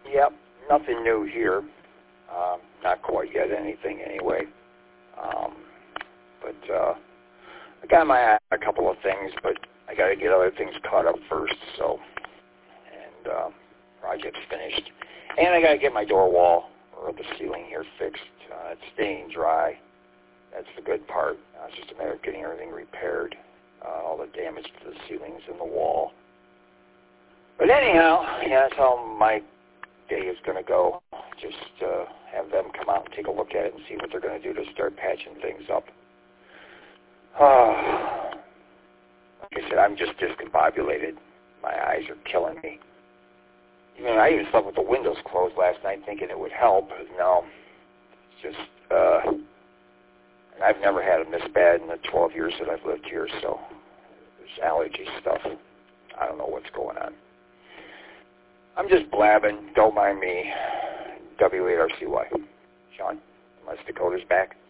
Yep, nothing new here. Not quite yet anything anyway. But I got my eye on a couple of things, but I got to get other things caught up first. So, and project's finished, and I got to get my door wall or the ceiling here fixed. It's staying dry. That's the good part. It's just a matter of getting everything repaired. All the damage to the ceilings and the wall. But anyhow, yeah, that's how my day is going to go. Just have them come out and take a look at it and see what they're going to do to start patching things up. Like I said, I'm just discombobulated. My eyes are killing me. I even slept with the windows closed last night thinking it would help. No, it's just, I've never had them this bad in the 12 years that I've lived here, so there's allergy stuff. I don't know what's going on. I'm just blabbing. Don't mind me. W8RCY. Sean, unless Dakota's back.